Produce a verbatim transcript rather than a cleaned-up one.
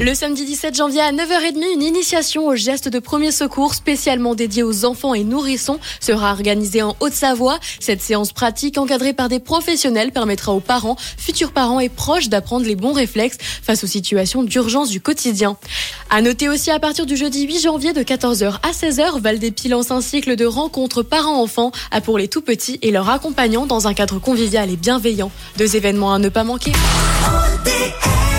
Le samedi dix-sept janvier à neuf heures trente, une initiation aux gestes de premier secours spécialement dédiée aux enfants et nourrissons sera organisée en Haute-Savoie. Cette séance pratique encadrée par des professionnels permettra aux parents, futurs parents et proches d'apprendre les bons réflexes face aux situations d'urgence du quotidien. À noter aussi à partir du jeudi huit janvier de quatorze heures à seize heures, Val-des-Piles lance un cycle de rencontres parents-enfants pour les tout-petits et leurs accompagnants dans un cadre convivial et bienveillant. Deux événements à ne pas manquer. O D S